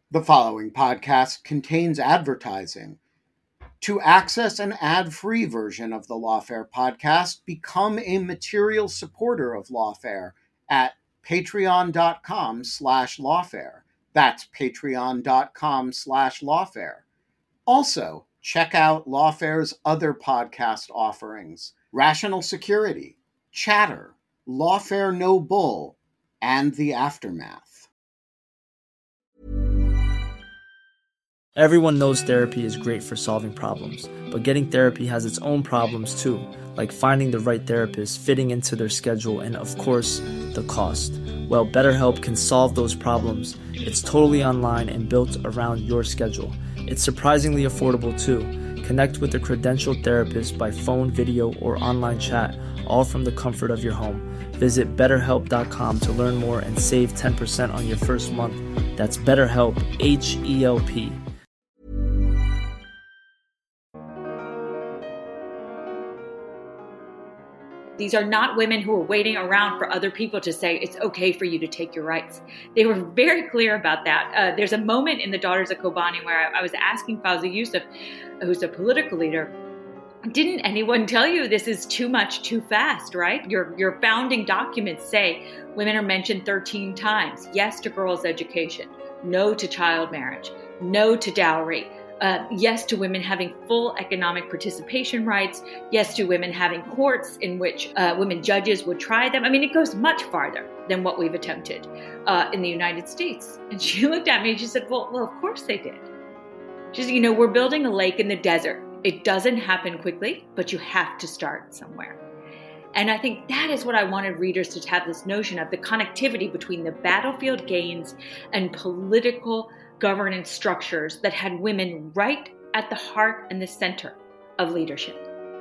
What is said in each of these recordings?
The following podcast contains advertising. To access an ad-free version of the Lawfare podcast, become a material supporter of Lawfare at patreon.com/lawfare. That's patreon.com/lawfare. Also, check out Lawfare's other podcast offerings: Rational Security, Chatter, Lawfare No Bull, and The Aftermath. Everyone knows therapy is great for solving problems, but getting therapy has its own problems too, like finding the right therapist, fitting into their schedule, and of course, the cost. Well, BetterHelp can solve those problems. It's totally online and built around your schedule. It's surprisingly affordable too. Connect with a credentialed therapist by phone, video, or online chat, all from the comfort of your home. Visit BetterHelp.com to learn more and save 10% on your first month. That's BetterHelp, H-E-L-P. These are not women who are waiting around for other people to say it's okay for you to take your rights. They were very clear about that. There's a moment in The Daughters of Kobani where I was asking Fawzi Yusuf, who's a political leader, didn't anyone tell you this is too much too fast, right? Your founding documents say women are mentioned 13 times. Yes to girls' education, no to child marriage, no to dowry. Yes to women having full economic participation rights. Yes to women having courts in which women judges would try them. I mean, it goes much farther than what we've attempted in the United States. And she looked at me and she said, well, of course they did. She said, we're building a lake in the desert. It doesn't happen quickly, but you have to start somewhere. And I think that is what I wanted readers to have this notion of, the connectivity between the battlefield gains and political governance structures that had women right at the heart and the center of leadership.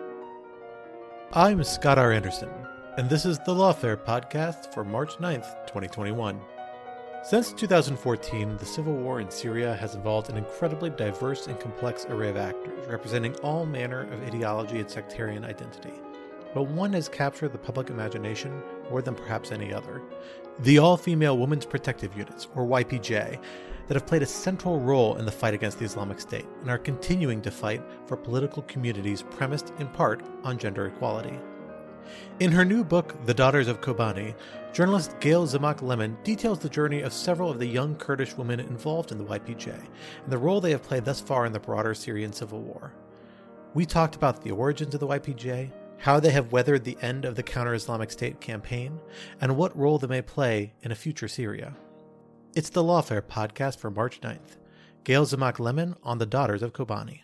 I'm Scott R. Anderson, and this is the Lawfare podcast for March 9th, 2021. Since 2014, the civil war in Syria has involved an incredibly diverse and complex array of actors, representing all manner of ideology and sectarian identity. But one has captured the public imagination more than perhaps any other: the All-Female Women's Protective Units, or YPJ, that have played a central role in the fight against the Islamic State and are continuing to fight for political communities premised in part on gender equality. In her new book, The Daughters of Kobani, journalist Gail Zamak Lemon details the journey of several of the young Kurdish women involved in the YPJ and the role they have played thus far in the broader Syrian civil war. We talked about the origins of the YPJ, how they have weathered the end of the counter-Islamic State campaign, and what role they may play in a future Syria. It's the Lawfare podcast for March 9th. Gail Zamak Lemon on the Daughters of Kobani.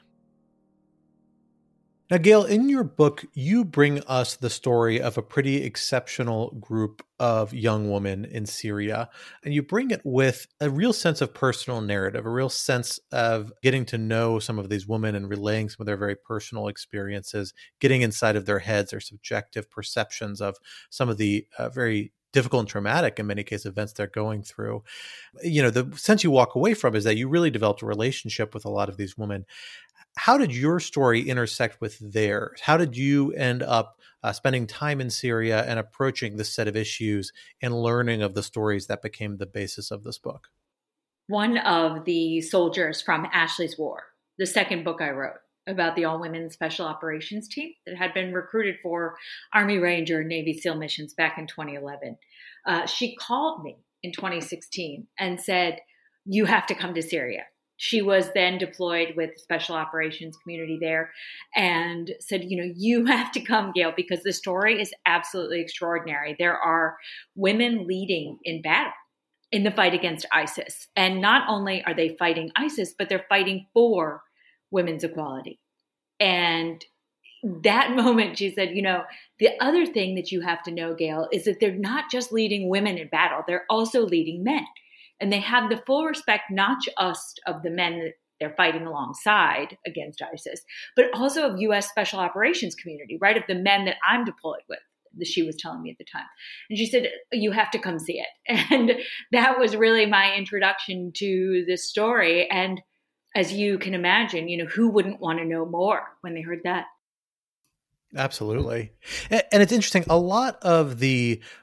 Now, Gail, in your book, you bring us the story of a pretty exceptional group of young women in Syria, and you bring it with a real sense of personal narrative, a real sense of getting to know some of these women and relaying some of their very personal experiences, getting inside of their heads, their subjective perceptions of some of the very difficult and traumatic, in many cases, events they're going through. The sense you walk away from is that you really developed a relationship with a lot of these women. How did your story intersect with theirs? How did you end up spending time in Syria and approaching this set of issues and learning of the stories that became the basis of this book? One of the soldiers from Ashley's War, the second book I wrote about the all-women special operations team that had been recruited for Army Ranger and Navy SEAL missions back in 2011. She called me in 2016 and said, you have to come to Syria. She was then deployed with the special operations community there and said, you have to come, Gail, because the story is absolutely extraordinary. There are women leading in battle in the fight against ISIS. And not only are they fighting ISIS, but they're fighting for women's equality. And that moment, she said, the other thing that you have to know, Gail, is that they're not just leading women in battle, they're also leading men. And they have the full respect, not just of the men that they're fighting alongside against ISIS, but also of U.S. Special Operations community, right? Of the men that I'm deployed with, that she was telling me at the time. And she said, you have to come see it. And that was really my introduction to this story. And as you can imagine, who wouldn't want to know more when they heard that? Absolutely. And it's interesting. A lot of the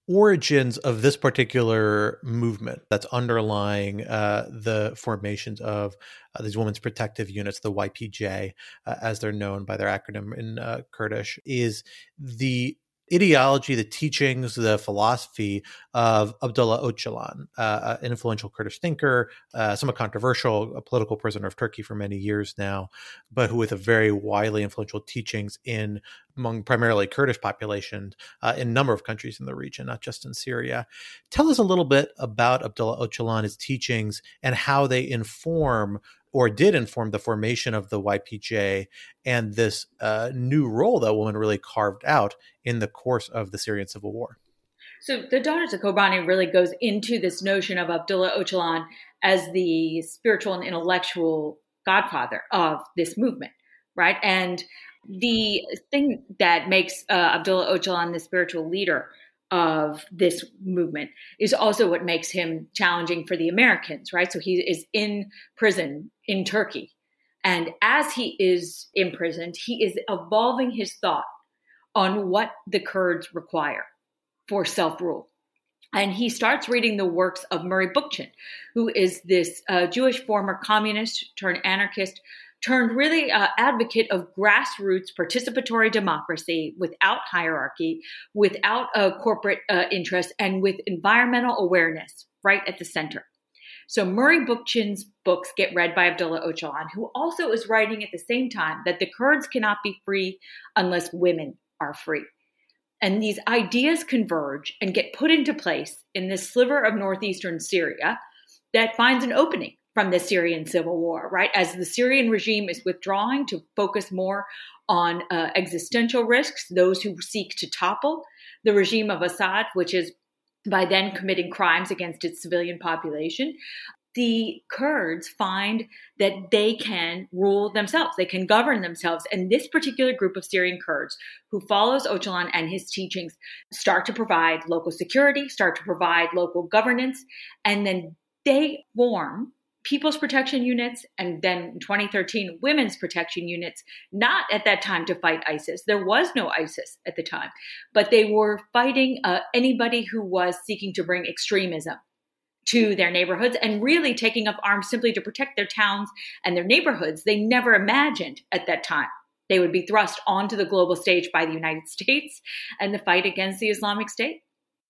origins of this particular movement that's underlying the formations of these women's protective units, the YPJ, as they're known by their acronym in Kurdish, is the ideology, the teachings, the philosophy of Abdullah Öcalan, an influential Kurdish thinker, somewhat controversial, a political prisoner of Turkey for many years now, but who with a very widely influential teachings among primarily Kurdish populations in a number of countries in the region, not just in Syria. Tell us a little bit about Abdullah Öcalan, his teachings, and how they inform or did inform the formation of the YPJ and this new role that women really carved out in the course of the Syrian civil war. So the Daughters of Kobani really goes into this notion of Abdullah Öcalan as the spiritual and intellectual godfather of this movement, right? And the thing that makes Abdullah Öcalan the spiritual leader of this movement is also what makes him challenging for the Americans, right? So he is in prison in Turkey. And as he is imprisoned, he is evolving his thought on what the Kurds require for self-rule. And he starts reading the works of Murray Bookchin, who is this Jewish former communist turned anarchist turned really advocate of grassroots participatory democracy without hierarchy, without corporate interest, and with environmental awareness right at the center. So Murray Bookchin's books get read by Abdullah Öcalan, who also is writing at the same time that the Kurds cannot be free unless women are free. And these ideas converge and get put into place in this sliver of northeastern Syria that finds an opening from the Syrian civil war, right? As the Syrian regime is withdrawing to focus more on existential risks, those who seek to topple the regime of Assad, which is by then committing crimes against its civilian population, the Kurds find that they can rule themselves, they can govern themselves. And this particular group of Syrian Kurds who follows Öcalan and his teachings start to provide local security, start to provide local governance, and then they form People's Protection Units, and then in 2013, Women's Protection Units, not at that time to fight ISIS. There was no ISIS at the time, but they were fighting anybody who was seeking to bring extremism to their neighborhoods and really taking up arms simply to protect their towns and their neighborhoods. They never imagined at that time they would be thrust onto the global stage by the United States and the fight against the Islamic State.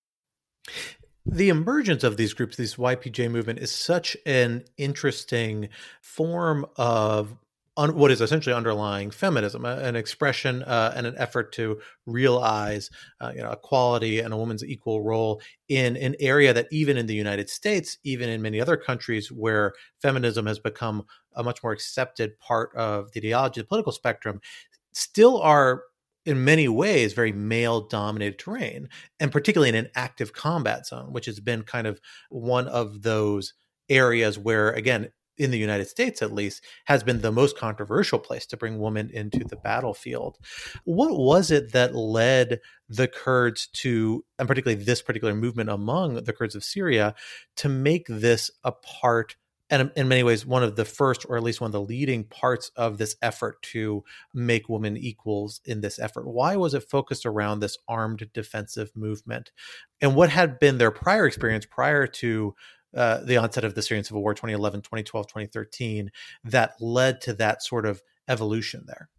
The emergence of these groups, this YPJ movement, is such an interesting form of what is essentially underlying feminism, an expression and an effort to realize equality and a woman's equal role in an area that even in the United States, even in many other countries where feminism has become a much more accepted part of the ideology, the political spectrum, still are in many ways very male-dominated terrain, and particularly in an active combat zone, which has been kind of one of those areas where, again, in the United States at least, has been the most controversial place to bring women into the battlefield. What was it that led the Kurds to, and particularly this particular movement among the Kurds of Syria, to make this a part, and in many ways, one of the first, or at least one of the leading parts of this effort to make women equals in this effort? Why was it focused around this armed defensive movement? And what had been their prior experience prior to the onset of the Syrian civil war, 2011, 2012, 2013, that led to that sort of evolution there?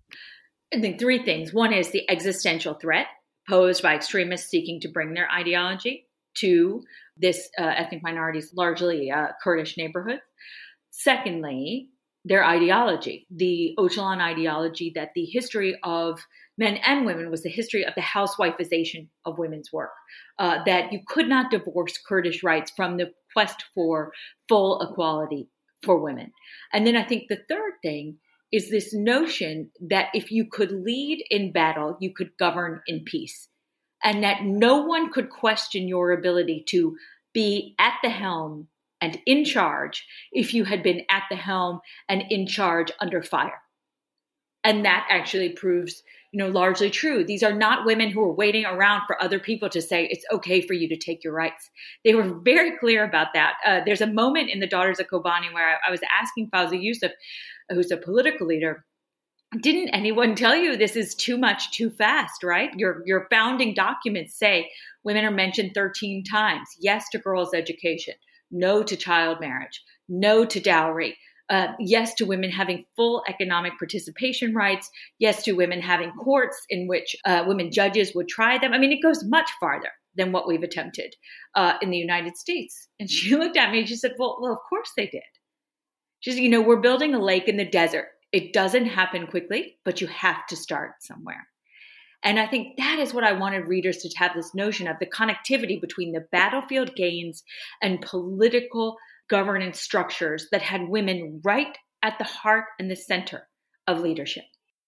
I think three things. One is the existential threat posed by extremists seeking to bring their ideology to this ethnic minorities, largely Kurdish neighborhood. Secondly, their ideology, the Öcalan ideology that the history of men and women was the history of the housewifeization of women's work, that you could not divorce Kurdish rights from the quest for full equality for women. And then I think the third thing is this notion that if you could lead in battle, you could govern in peace, and that no one could question your ability to be at the helm and in charge if you had been at the helm and in charge under fire. And that actually proves, largely true. These are not women who are waiting around for other people to say, it's okay for you to take your rights. They were very clear about that. There's a moment in the Daughters of Kobani where I was asking Fawzi Yusuf, who's a political leader, didn't anyone tell you this is too much too fast, right? Your founding documents say Women are mentioned 13 times. Yes to girls' education, no to child marriage, no to dowry. Yes to women having full economic participation rights. Yes to women having courts in which women judges would try them. I mean, it goes much farther than what we've attempted in the United States. And she looked at me and she said, well, of course they did. She said, we're building a lake in the desert. It doesn't happen quickly, but you have to start somewhere. And I think that is what I wanted readers to have, this notion of the connectivity between the battlefield gains and political governance structures that had women right at the heart and the center of leadership.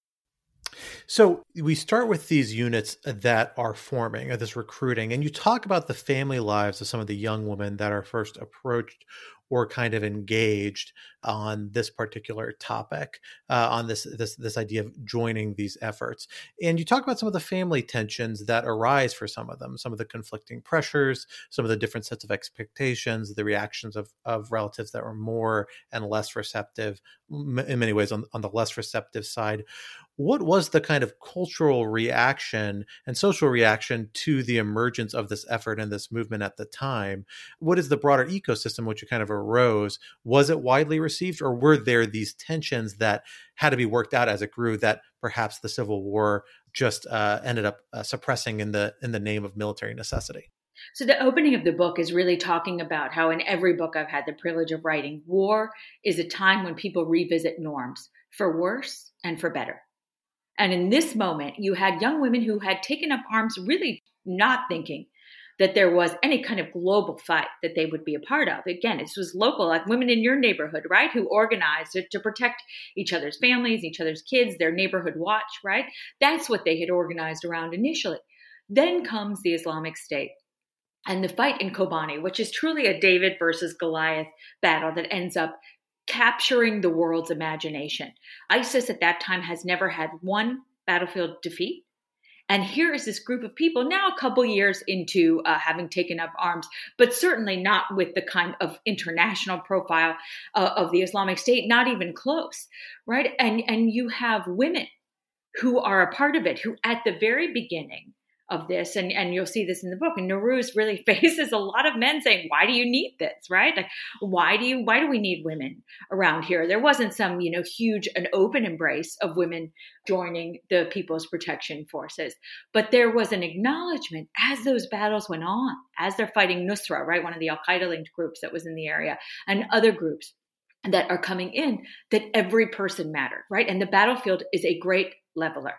So we start with these units that are forming, this recruiting, and you talk about the family lives of some of the young women that are first approached or kind of engaged on this particular topic, on this idea of joining these efforts. And you talk about some of the family tensions that arise for some of them, some of the conflicting pressures, some of the different sets of expectations, the reactions of relatives that were more and less receptive, in many ways on the less receptive side. What was the kind of cultural reaction and social reaction to the emergence of this effort and this movement at the time? What is the broader ecosystem which kind of arose? Was it widely received, or were there these tensions that had to be worked out as it grew that perhaps the Civil War just ended up suppressing in the name of military necessity? So the opening of the book is really talking about how in every book I've had the privilege of writing, war is a time when people revisit norms, for worse and for better. And in this moment, you had young women who had taken up arms, really not thinking that there was any kind of global fight that they would be a part of. Again, this was local, like women in your neighborhood, right, who organized it to protect each other's families, each other's kids, their neighborhood watch, right? That's what they had organized around initially. Then comes the Islamic State and the fight in Kobani, which is truly a David versus Goliath battle that ends up capturing the world's imagination. ISIS at that time has never had one battlefield defeat. And here is this group of people now a couple years into having taken up arms, but certainly not with the kind of international profile of the Islamic State, not even close, right? And you have women who are a part of it, who at the very beginning of this, and you'll see this in the book, and Nowruz really faces a lot of men saying, why do you need this, right? Like, why do we need women around here? There wasn't some, huge and open embrace of women joining the People's Protection Forces, but there was an acknowledgement as those battles went on, as they're fighting Nusra, right? One of the Al-Qaeda linked groups that was in the area, and other groups that are coming in, that every person mattered, right? And the battlefield is a great leveler.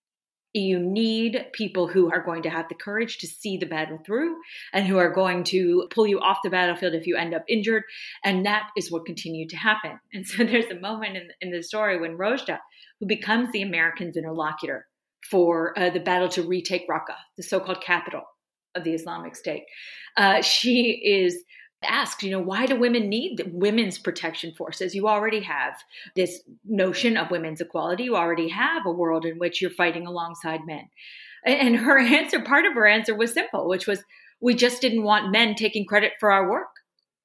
You need people who are going to have the courage to see the battle through and who are going to pull you off the battlefield if you end up injured. And that is what continued to happen. And so there's a moment in the story when Rojda, who becomes the Americans' interlocutor for the battle to retake Raqqa, the so-called capital of the Islamic State, she is asked, why do women need women's protection forces? You already have this notion of women's equality. You already have a world in which you're fighting alongside men. And her answer, part of her answer was simple, which was, we just didn't want men taking credit for our work,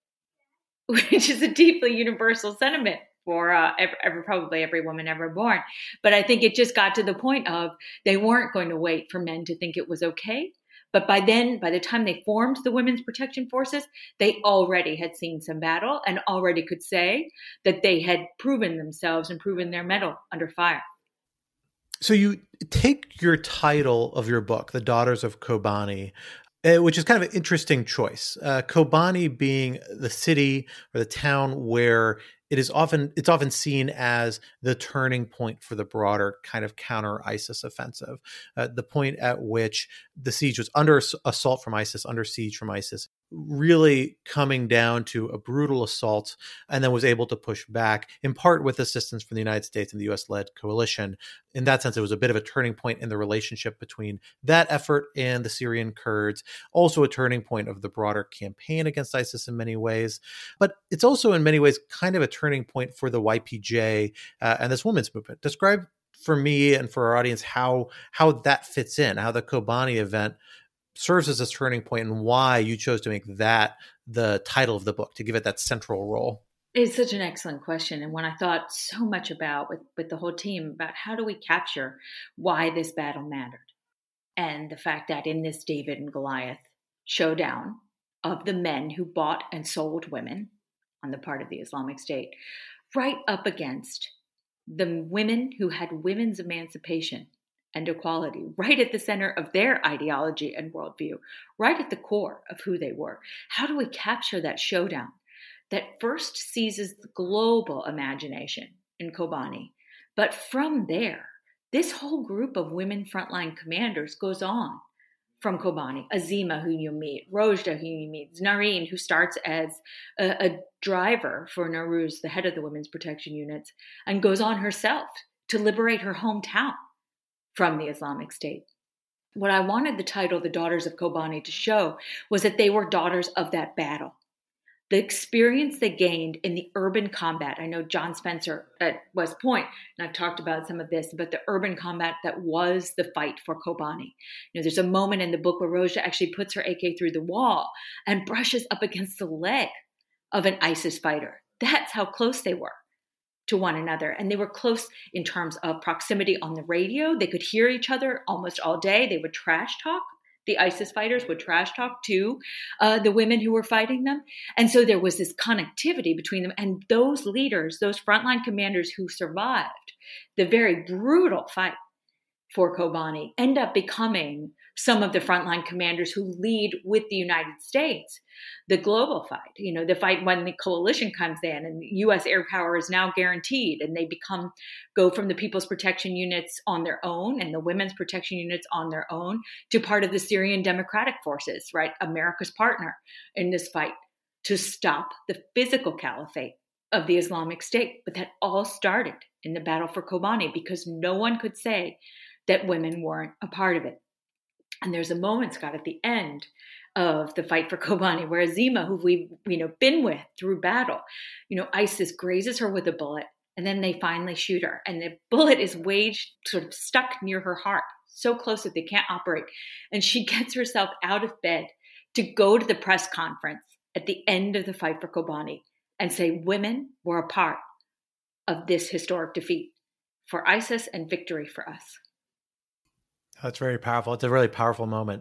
which is a deeply universal sentiment for probably every woman ever born. But I think it just got to the point of they weren't going to wait for men to think it was okay. But by the time they formed the Women's Protection Forces, they already had seen some battle and already could say that they had proven themselves and proven their mettle under fire. So you take your title of your book, The Daughters of Kobani, which is kind of an interesting choice. Kobani being the city or the town where it's often seen as the turning point for the broader kind of counter ISIS offensive, the point at which the siege was under assault from ISIS, under siege from ISIS, really coming down to a brutal assault, and then was able to push back, in part with assistance from the United States and the U.S.-led coalition. In that sense, it was a bit of a turning point in the relationship between that effort and the Syrian Kurds, also a turning point of the broader campaign against ISIS in many ways. But it's also in many ways kind of a turning point for the YPJ and this women's movement. Describe for me and for our audience how that fits in, how the Kobani event serves as a turning point, and why you chose to make that the title of the book, to give it that central role. It's such an excellent question, and one I thought so much about with the whole team, about how do we capture why this battle mattered, and the fact that in this David and Goliath showdown of the men who bought and sold women on the part of the Islamic State, right up against the women who had women's emancipation and equality right at the center of their ideology and worldview, right at the core of who they were. How do we capture that showdown that first seizes the global imagination in Kobani? But from there, this whole group of women frontline commanders goes on from Kobani. Azima, who you meet, Rojda, who you meet, Nareen, who starts as a driver for Nowruz, the head of the women's protection units, and goes on herself to liberate her hometown from the Islamic State. What I wanted the title, The Daughters of Kobani, to show was that they were daughters of that battle. The experience they gained in the urban combat. I know John Spencer at West Point, and I've talked about some of this, but the urban combat that was the fight for Kobani. There's a moment in the book where Rojda actually puts her AK through the wall and brushes up against the leg of an ISIS fighter. That's how close they were to one another. And they were close in terms of proximity on the radio. They could hear each other almost all day. They would trash talk. The ISIS fighters would trash talk to the women who were fighting them. And so there was this connectivity between them. And those leaders, those frontline commanders who survived the very brutal fight for Kobani, end up becoming some of the frontline commanders who lead with the United States the global fight, the fight when the coalition comes in and U.S. air power is now guaranteed, and they go from the People's Protection Units on their own and the Women's Protection Units on their own to part of the Syrian Democratic Forces, right? America's partner in this fight to stop the physical caliphate of the Islamic State. But that all started in the battle for Kobani because no one could say that women weren't a part of it. And there's a moment, Scott, at the end of the fight for Kobani where Azima, who we've been with through battle, ISIS grazes her with a bullet, and then they finally shoot her. And the bullet is sort of stuck near her heart, so close that they can't operate. And she gets herself out of bed to go to the press conference at the end of the fight for Kobani and say, women were a part of this historic defeat for ISIS and victory for us. That's very powerful. It's a really powerful moment.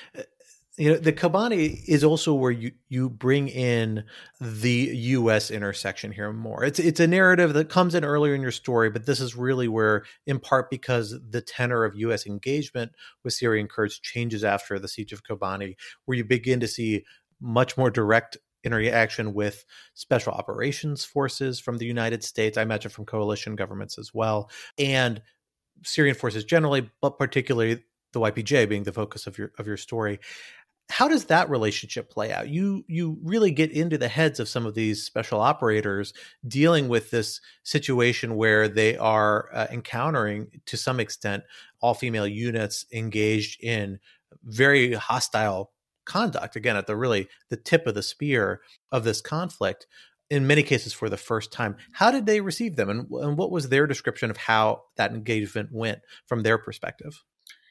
The Kobani is also where you bring in the U.S. intersection here more. It's a narrative that comes in earlier in your story, but this is really where, in part because the tenor of U.S. engagement with Syrian Kurds changes after the siege of Kobani, where you begin to see much more direct interaction with special operations forces from the United States, I imagine from coalition governments as well, and Syrian forces generally, but particularly the YPJ being the focus of your story. How does that relationship play out? You really get into the heads of some of these special operators dealing with this situation where they are encountering, to some extent, all-female units engaged in very hostile conduct, again, at the tip of the spear of this conflict, in many cases for the first time. How did they receive them, and what was their description of how that engagement went from their perspective?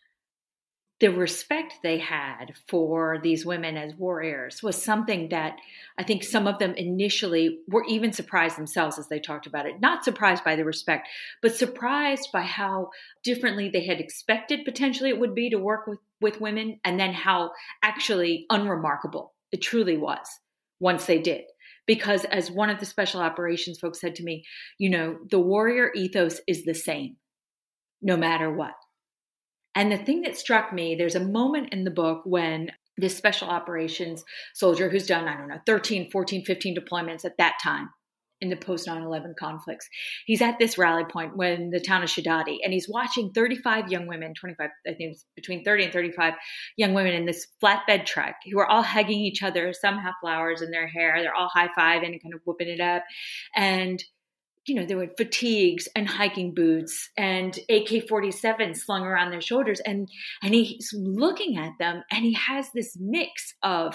The respect they had for these women as warriors was something that I think some of them initially were even surprised themselves as they talked about it. Not surprised by the respect, but surprised by how differently they had expected potentially it would be to work with women, and then how actually unremarkable it truly was once they did. Because as one of the special operations folks said to me, the warrior ethos is the same no matter what. And the thing that struck me, there's a moment in the book when this special operations soldier who's done, 13, 14, 15 deployments at that time in the post 9/11 conflicts, he's at this rally point when the town of Shadadi, and he's watching 35 young women, 25, I think it's between 30 and 35 young women in this flatbed truck who are all hugging each other. Some have flowers in their hair. They're all high-fiving and kind of whooping it up. And there were fatigues and hiking boots and AK-47 slung around their shoulders. And he's looking at them, and he has this mix of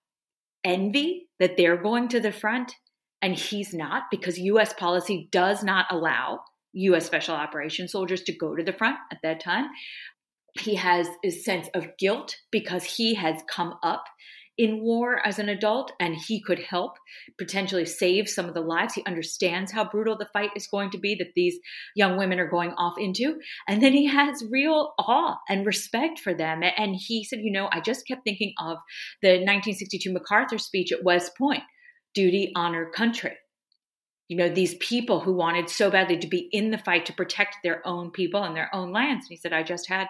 envy that they're going to the front and he's not, because U.S. policy does not allow U.S. special operations soldiers to go to the front at that time. He has a sense of guilt because he has come up in war as an adult, and he could help potentially save some of the lives. He understands how brutal the fight is going to be that these young women are going off into. And then he has real awe and respect for them. And he said, I just kept thinking of the 1962 MacArthur speech at West Point, duty, honor, country. These people who wanted so badly to be in the fight to protect their own people and their own lands. And he said, I just had,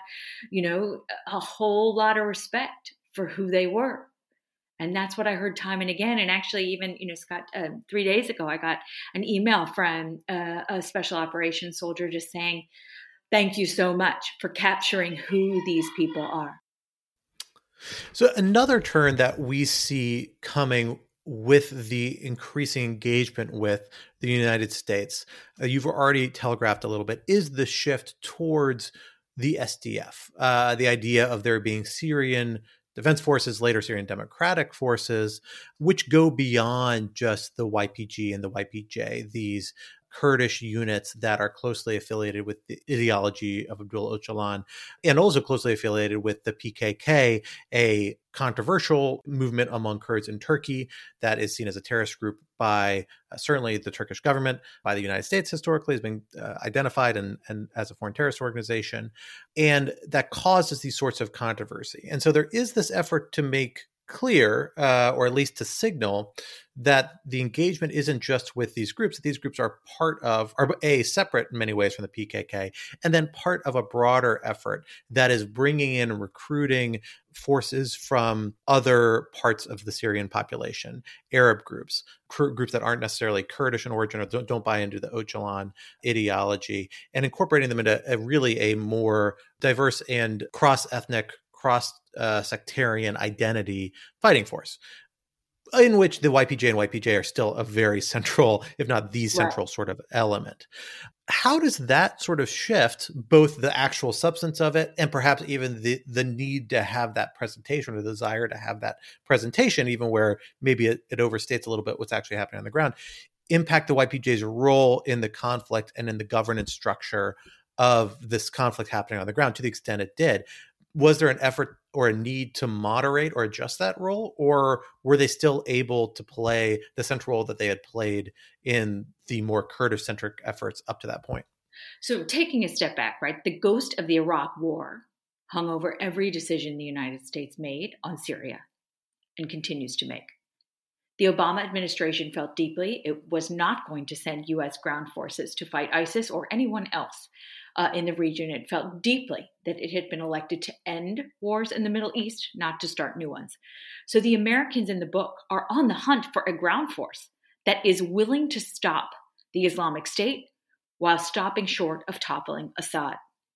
a whole lot of respect for who they were. And that's what I heard time and again. And actually, even, Scott, 3 days ago, I got an email from a special operations soldier just saying, thank you so much for capturing who these people are. So another turn that we see coming with the increasing engagement with the United States, you've already telegraphed a little bit, is the shift towards the SDF, the idea of there being Syrian Defense Forces, later Syrian Democratic Forces, which go beyond just the YPG and the YPJ, these Kurdish units that are closely affiliated with the ideology of Abdullah Öcalan, and also closely affiliated with the PKK, a controversial movement among Kurds in Turkey that is seen as a terrorist group by certainly the Turkish government, by the United States historically has been identified and as a foreign terrorist organization, and that causes these sorts of controversy. And so there is this effort to make clear, or at least to signal, that the engagement isn't just with these groups. These groups are part of, are separate in many ways from the PKK, and then part of a broader effort that is bringing in and recruiting forces from other parts of the Syrian population, Arab groups, groups that aren't necessarily Kurdish in origin or don't buy into the Öcalan ideology, and incorporating them into a more diverse and cross-ethnic, cross-sectarian identity fighting force, in which the YPJ and YPJ are still a very central, if not the central sort of element. How does that sort of shift both the actual substance of it and perhaps even the need to have that presentation, or the desire to have that presentation, even where maybe it overstates a little bit what's actually happening on the ground, impact the YPJ's role in the conflict and in the governance structure of this conflict happening on the ground, to the extent it did? Was there an effort or a need to moderate or adjust that role, or were they still able to play the central role that they had played in the more Kurdish-centric efforts up to that point? So taking a step back, right, the ghost of the Iraq War hung over every decision the United States made on Syria and continues to make. The Obama administration felt deeply it was not going to send U.S. ground forces to fight ISIS or anyone else in the region. It felt deeply that it had been elected to end wars in the Middle East, not to start new ones. So the Americans in the book are on the hunt for a ground force that is willing to stop the Islamic State while stopping short of toppling Assad.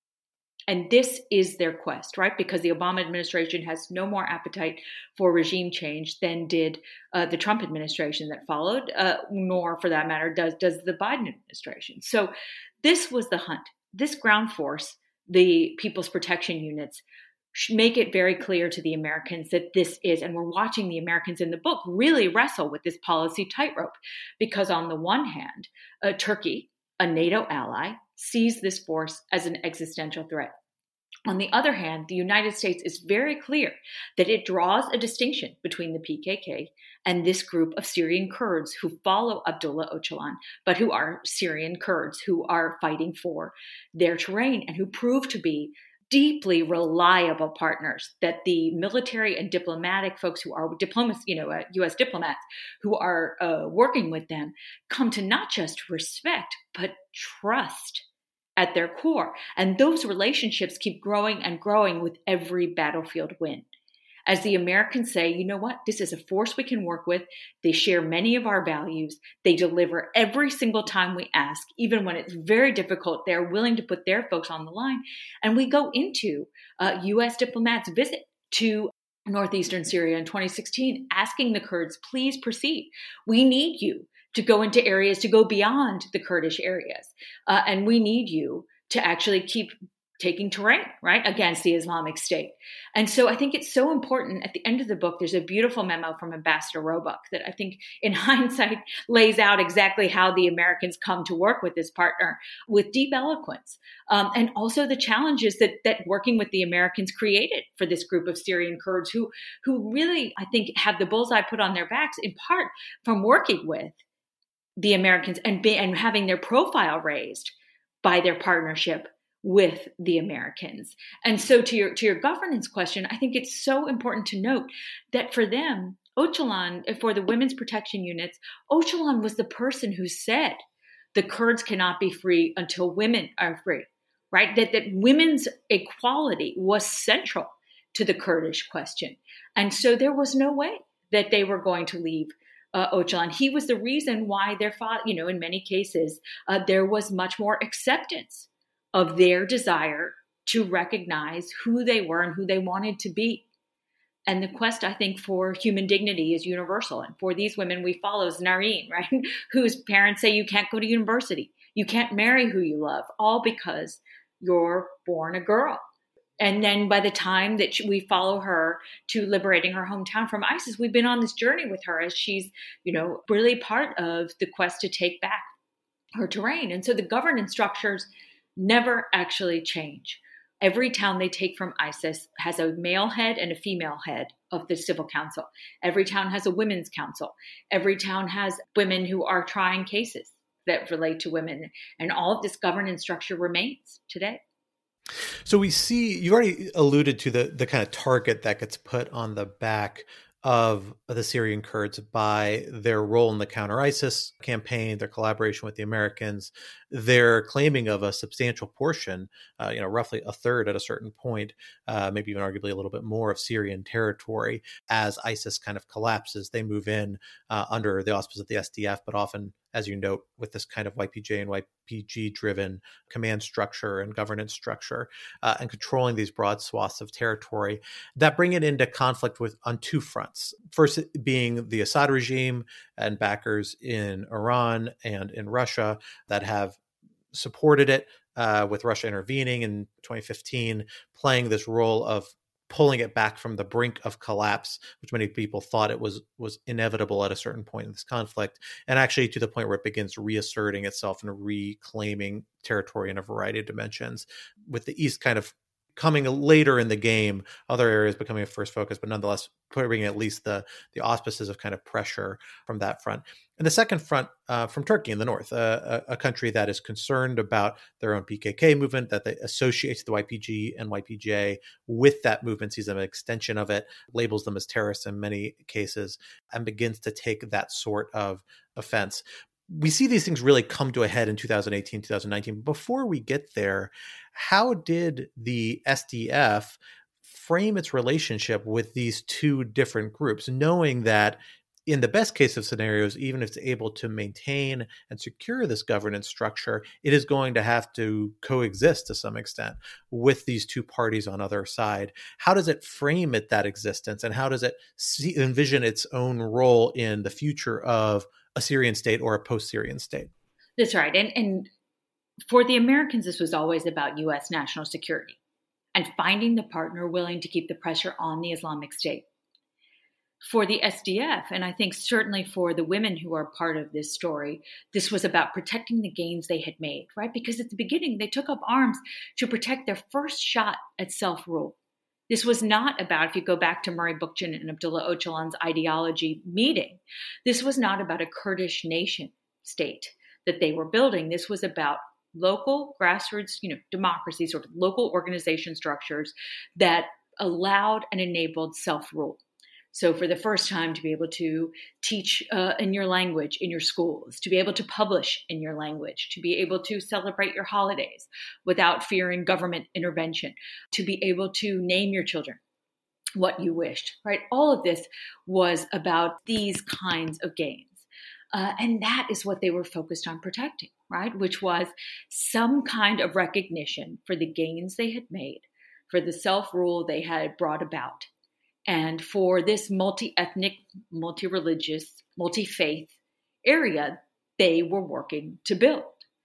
And this is their quest, right? Because the Obama administration has no more appetite for regime change than did the Trump administration that followed, nor, for that matter, does the Biden administration. So this was the hunt. This ground force, the People's Protection Units, make it very clear to the Americans that this is, and we're watching the Americans in the book really wrestle with this policy tightrope, because on the one hand, Turkey, a NATO ally, sees this force as an existential threat. On the other hand, the United States is very clear that it draws a distinction between the PKK and this group of Syrian Kurds who follow Abdullah Öcalan, but who are Syrian Kurds who are fighting for their terrain and who prove to be deeply reliable partners that the military and diplomatic folks who are U.S. diplomats who are working with them come to not just respect, but trust at their core. And those relationships keep growing and growing with every battlefield win. As the Americans say, you know what, this is a force we can work with. They share many of our values. They deliver every single time we ask, even when it's very difficult. They're willing to put their folks on the line. And we go into U.S. diplomats' visit to northeastern Syria in 2016, asking the Kurds, please proceed. We need you to go into areas, to go beyond the Kurdish areas. And we need you to actually keep taking terrain, right, against the Islamic State. And so I think it's so important. At the end of the book, there's a beautiful memo from Ambassador Roebuck that I think in hindsight lays out exactly how the Americans come to work with this partner with deep eloquence. And also the challenges that working with the Americans created for this group of Syrian Kurds who really, I think, have the bullseye put on their backs in part from working with the Americans and having their profile raised by their partnership with the Americans. And so to your governance question, I think it's so important to note that for them, Öcalan, for the women's protection units, Öcalan was the person who said the Kurds cannot be free until women are free, right? That women's equality was central to the Kurdish question. And so there was no way that they were going to leave Öcalan. He was the reason why their father, in many cases, there was much more acceptance of their desire to recognize who they were and who they wanted to be. And the quest, I think, for human dignity is universal. And for these women we follow is Nareen, right? Whose parents say you can't go to university. You can't marry who you love, all because you're born a girl. And then by the time that we follow her to liberating her hometown from ISIS, we've been on this journey with her as she's, really part of the quest to take back her terrain. And so the governance structures never actually change. Every town they take from ISIS has a male head and a female head of the civil council. Every town has a women's council. Every town has women who are trying cases that relate to women. And all of this governance structure remains today. So we see, you already alluded to the kind of target that gets put on the back of the Syrian Kurds by their role in the counter-ISIS campaign, their collaboration with the Americans, their claiming of a substantial portion, roughly a third at a certain point, maybe even arguably a little bit more of Syrian territory. As ISIS kind of collapses, they move in under the auspices of the SDF, but often, as you note, with this kind of YPJ and YPG-driven command structure and governance structure, and controlling these broad swaths of territory that bring it into conflict on two fronts. First being the Assad regime and backers in Iran and in Russia that have supported it, with Russia intervening in 2015, playing this role of pulling it back from the brink of collapse, which many people thought it was inevitable at a certain point in this conflict, and actually to the point where it begins reasserting itself and reclaiming territory in a variety of dimensions, with the East kind of coming later in the game, other areas becoming a first focus, but nonetheless putting at least the auspices of kind of pressure from that front. And the second front from Turkey in the north, a country that is concerned about their own PKK movement, that they associates the YPG and YPJ with that movement, sees them an extension of it, labels them as terrorists in many cases, and begins to take that sort of offense. We see these things really come to a head in 2018, 2019. Before we get there, how did the SDF frame its relationship with these two different groups, knowing that in the best case of scenarios, even if it's able to maintain and secure this governance structure, it is going to have to coexist to some extent with these two parties on either side? How does it frame that existence, and how does it envision its own role in the future of a Syrian state or a post-Syrian state? That's right. And for the Americans, this was always about U.S. national security and finding the partner willing to keep the pressure on the Islamic State. For the SDF, and I think certainly for the women who are part of this story, this was about protecting the gains they had made, right? Because at the beginning, they took up arms to protect their first shot at self-rule. This was not about, if you go back to Murray Bookchin and Abdullah Öcalan's ideology meeting, this was not about a Kurdish nation state that they were building. This was about local grassroots, democracy, sort of local organization structures that allowed and enabled self-rule. So for the first time, to be able to teach in your language in your schools, to be able to publish in your language, to be able to celebrate your holidays without fearing government intervention, to be able to name your children what you wished, right? All of this was about these kinds of gains. And that is what they were focused on protecting, right? Which was some kind of recognition for the gains they had made, for the self-rule they had brought about, and for this multi-ethnic, multi-religious, multi-faith area they were working to build.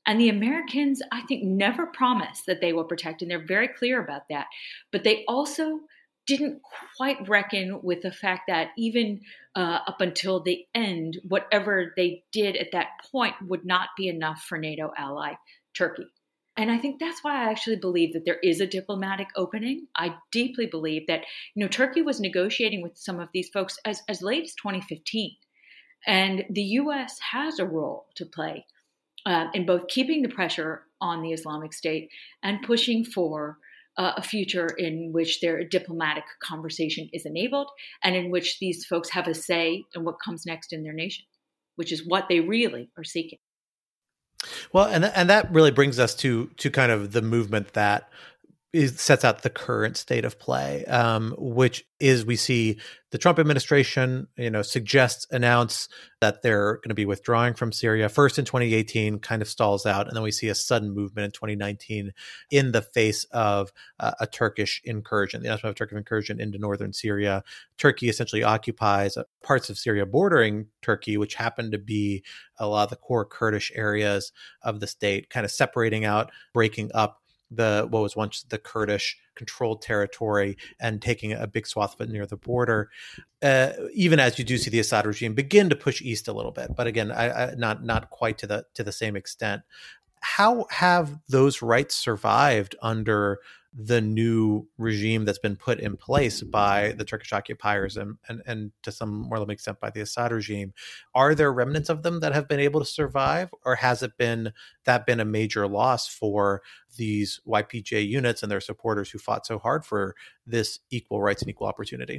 And the Americans, I think, never promised that they will protect, and they're very clear about that. But they also didn't quite reckon with the fact that even up until the end, whatever they did at that point would not be enough for NATO ally Turkey. And I think that's why I actually believe that there is a diplomatic opening. I deeply believe that, Turkey was negotiating with some of these folks as late as 2015. And the U.S. has a role to play in both keeping the pressure on the Islamic State and pushing for a future in which their diplomatic conversation is enabled and in which these folks have a say in what comes next in their nation, which is what they really are seeking. Well, and that really brings us to kind of the movement that sets out the current state of play, which is we see the Trump administration, announce that they're going to be withdrawing from Syria. First in 2018, kind of stalls out, and then we see a sudden movement in 2019 in the face of a Turkish incursion, the announcement of Turkish incursion into northern Syria. Turkey essentially occupies parts of Syria bordering Turkey, which happen to be a lot of the core Kurdish areas of the state, kind of separating out, breaking up what was once the Kurdish controlled territory and taking a big swath of it near the border, even as you do see the Assad regime begin to push east a little bit. But again, not quite to the same extent. How have those rights survived under the new regime that's been put in place by the Turkish occupiers and to some more limited extent by the Assad regime? Are there remnants of them that have been able to survive, or has it been a major loss for these YPJ units and their supporters who fought so hard for this equal rights and equal opportunity?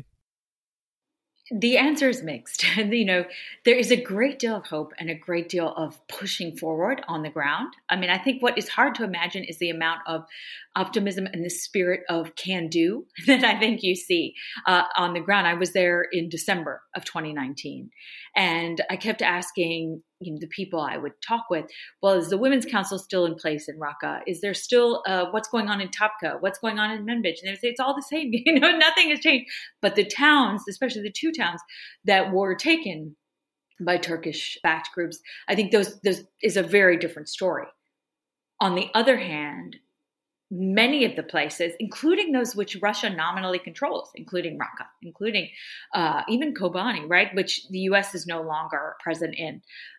The answer is mixed. There is a great deal of hope and a great deal of pushing forward on the ground. I mean, I think what is hard to imagine is the amount of optimism and the spirit of can-do that I think you see on the ground. I was there in December of 2019, and I kept asking the people I would talk with, well, is the Women's Council still in place in Raqqa? Is there still, what's going on in Tapka? What's going on in Manbij? And they would say, it's all the same. Nothing has changed. But the towns, especially the two towns that were taken by Turkish-backed groups, I think those is a very different story. On the other hand, many of the places, including those which Russia nominally controls, including Raqqa, including even Kobani, right, which the U.S. is no longer present in,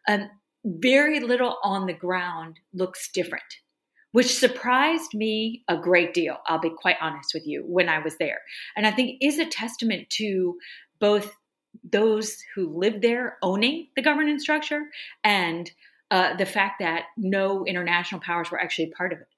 very little on the ground looks different, which surprised me a great deal, I'll be quite honest with you, when I was there. And I think is a testament to both those who live there owning the governance structure and the fact that no international powers were actually part of it.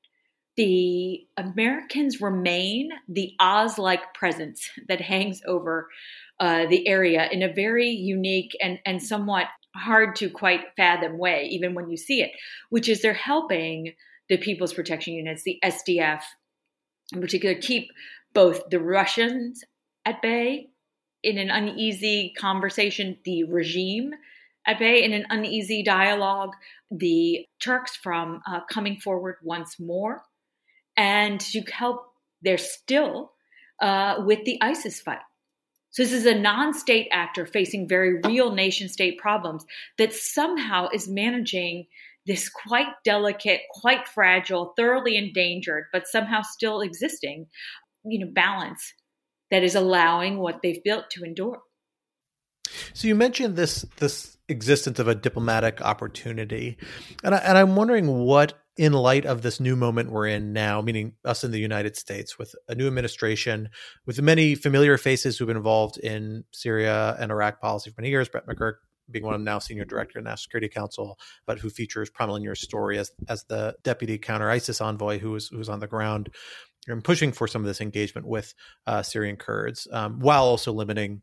The Americans remain the Oz-like presence that hangs over the area in a very unique and somewhat hard to quite fathom way, even when you see it, which is they're helping the People's Protection Units, the SDF in particular, keep both the Russians at bay in an uneasy conversation, the regime at bay in an uneasy dialogue, the Turks from coming forward once more, and to help they're still with the ISIS fight. So this is a non-state actor facing very real nation-state problems that somehow is managing this quite delicate, quite fragile, thoroughly endangered, but somehow still existing, balance that is allowing what they've built to endure. So you mentioned this existence of a diplomatic opportunity, and I'm wondering what, in light of this new moment we're in now, meaning us in the United States, with a new administration, with many familiar faces who've been involved in Syria and Iraq policy for many years, Brett McGurk being one of them now, senior director of the National Security Council, but who features prominently in your story as the deputy counter-ISIS envoy who's on the ground and pushing for some of this engagement with Syrian Kurds, while also limiting,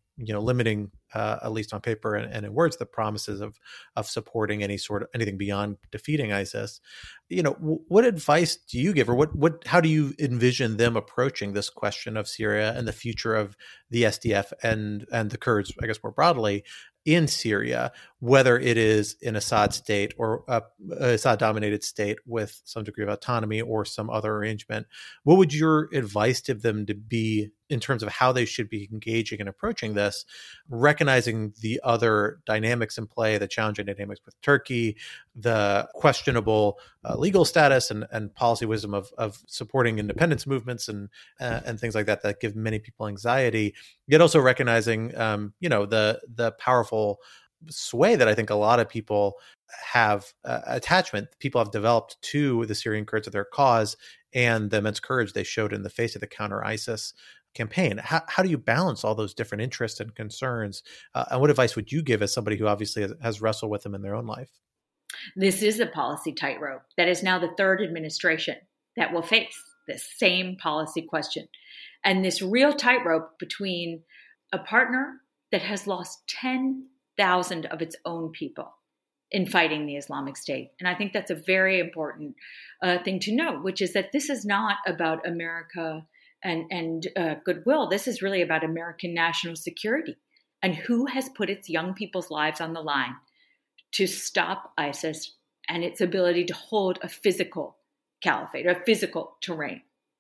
at least on paper and in words, the promises of supporting anything beyond defeating ISIS. What advice do you give, or how do you envision them approaching this question of Syria and the future of the SDF and the Kurds, I guess more broadly, in Syria, whether it is an Assad state or a Assad-dominated state with some degree of autonomy or some other arrangement? What would your advice to them to be in terms of how they should be engaging and approaching this, recognizing the other dynamics in play, the challenging dynamics with Turkey, the questionable legal status and policy wisdom of supporting independence movements and things like that give many people anxiety, yet also recognizing, the powerful sway that I think a lot of people have attachment people have developed to the Syrian Kurds of their cause and the immense courage they showed in the face of the counter ISIS campaign. How do you balance all those different interests and concerns? And what advice would you give as somebody who obviously has wrestled with them in their own life? This is a policy tightrope that is now the third administration that will face this same policy question. And this real tightrope between a partner that has lost 10,000 of its own people in fighting the Islamic State. And I think that's a very important thing to note, which is that this is not about America and goodwill. This is really about American national security and who has put its young people's lives on the line to stop ISIS and its ability to hold a physical caliphate, a physical terrain.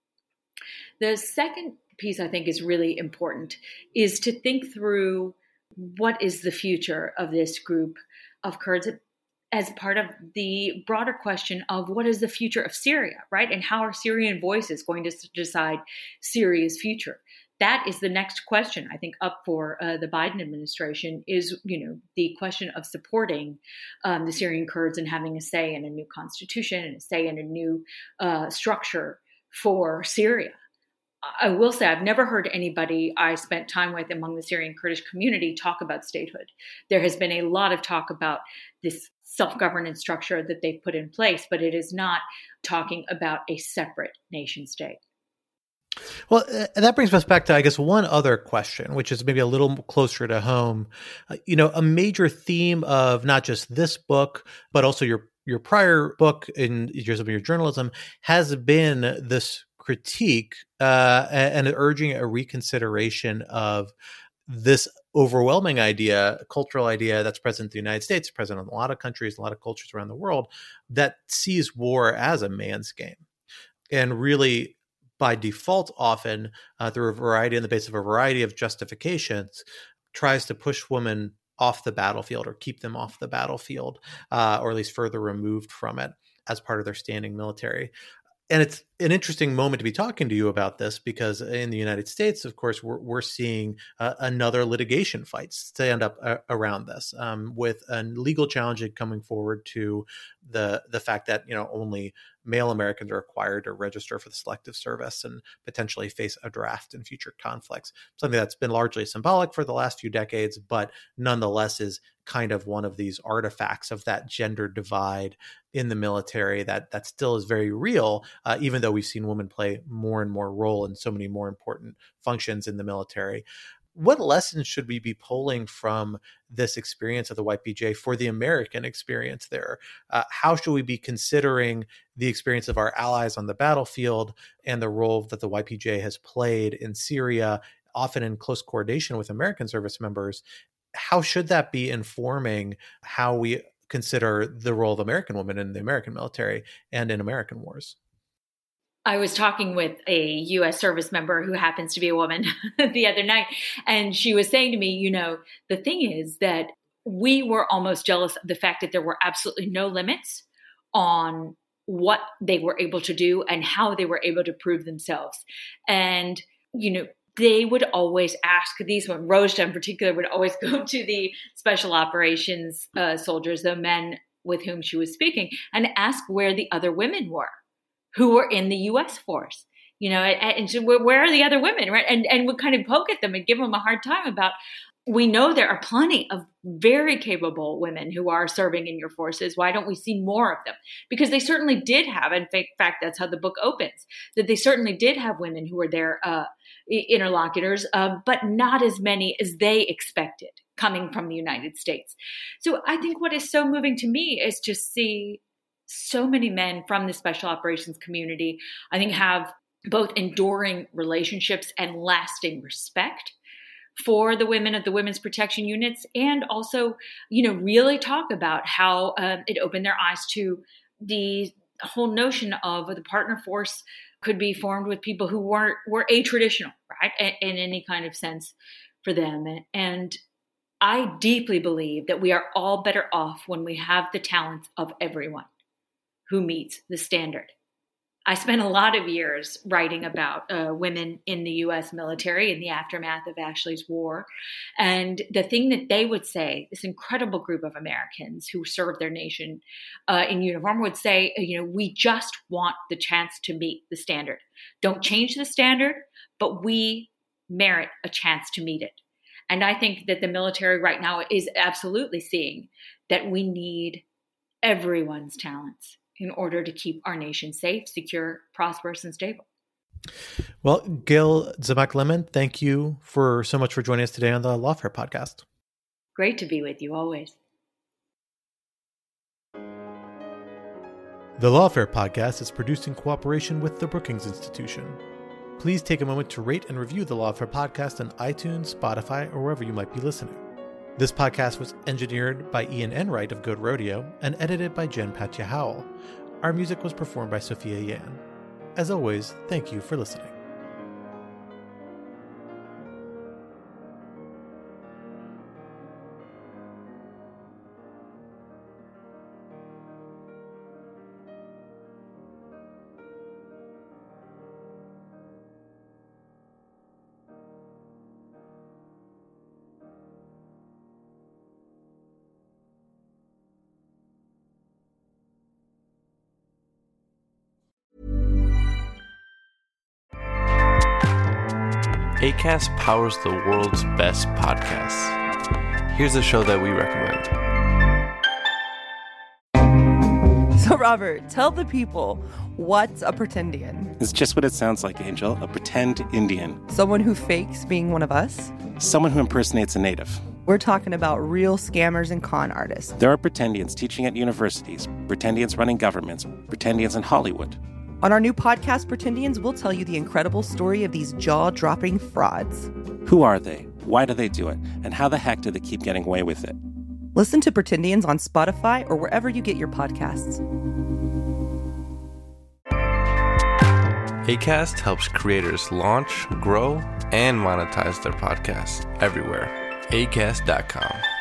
The second piece I think is really important is to think through what is the future of this group of Kurds as part of the broader question of what is the future of Syria, right? And how are Syrian voices going to decide Syria's future? That is the next question, I think, up for the Biden administration is, the question of supporting the Syrian Kurds and having a say in a new constitution and a say in a new structure for Syria. I will say I've never heard anybody I spent time with among the Syrian Kurdish community talk about statehood. There has been a lot of talk about this self-governance structure that they've put in place, but it is not talking about a separate nation state. Well, that brings us back to, I guess, one other question, which is maybe a little closer to home. A major theme of not just this book, but also your prior book in years of your journalism has been this critique and urging a reconsideration of this overwhelming idea, cultural idea that's present in the United States, present in a lot of countries, a lot of cultures around the world, that sees war as a man's game. And really, by default, often through a variety, on the basis of a variety of justifications, tries to push women off the battlefield or keep them off the battlefield, or at least further removed from it as part of their standing military. And it's an interesting moment to be talking to you about this because in the United States, of course, we're seeing another litigation fight stand up around this, with a legal challenge coming forward to the fact that only male Americans are required to register for the Selective Service and potentially face a draft in future conflicts. Something that's been largely symbolic for the last few decades, but nonetheless is kind of one of these artifacts of that gender divide in the military that still is very real, even though we've seen women play more and more role in so many more important functions in the military. What lessons should we be pulling from this experience of the YPJ for the American experience there? How should we be considering the experience of our allies on the battlefield and the role that the YPJ has played in Syria, often in close coordination with American service members? How should that be informing how we consider the role of American women in the American military and in American wars? I was talking with a U.S. service member who happens to be a woman the other night, and she was saying to me, the thing is that we were almost jealous of the fact that there were absolutely no limits on what they were able to do and how they were able to prove themselves. And, they would always ask these women, Rojda in particular would always go to the special operations soldiers, the men with whom she was speaking, and ask where the other women were who were in the U.S. force, and so where are the other women, right? And would kind of poke at them and give them a hard time about, we know there are plenty of very capable women who are serving in your forces. Why don't we see more of them? Because they certainly did have, in fact, that's how the book opens, that they certainly did have women who were their interlocutors, but not as many as they expected coming from the United States. So I think what is so moving to me is to see so many men from the special operations community, I think, have both enduring relationships and lasting respect for the women of the women's protection units, and also, really talk about how it opened their eyes to the whole notion of the partner force could be formed with people who were atraditional, right, in any kind of sense for them. And I deeply believe that we are all better off when we have the talents of everyone who meets the standard. I spent a lot of years writing about women in the U.S. military in the aftermath of Ashley's War. And the thing that they would say, this incredible group of Americans who served their nation in uniform would say, we just want the chance to meet the standard. Don't change the standard, but we merit a chance to meet it. And I think that the military right now is absolutely seeing that we need everyone's talents in order to keep our nation safe, secure, prosperous, and stable. Well, Gail Tzemach-Lemmon, thank you so much for joining us today on the Lawfare podcast. Great to be with you always. The Lawfare podcast is produced in cooperation with the Brookings Institution. Please take a moment to rate and review the Lawfare podcast on iTunes, Spotify, or wherever you might be listening. This podcast was engineered by Ian Enright of Good Rodeo and edited by Jen Patja Howell. Our music was performed by Sophia Yan. As always, thank you for listening. Acast powers the world's best podcasts. Here's a show that we recommend. So, Robert, tell the people, what's a pretendian? It's just what it sounds like, Angel. A pretend Indian. Someone who fakes being one of us? Someone who impersonates a native. We're talking about real scammers and con artists. There are pretendians teaching at universities, pretendians running governments, pretendians in Hollywood. On our new podcast, Pretendians, we'll tell you the incredible story of these jaw-dropping frauds. Who are they? Why do they do it? And how the heck do they keep getting away with it? Listen to Pretendians on Spotify or wherever you get your podcasts. Acast helps creators launch, grow, and monetize their podcasts everywhere. Acast.com.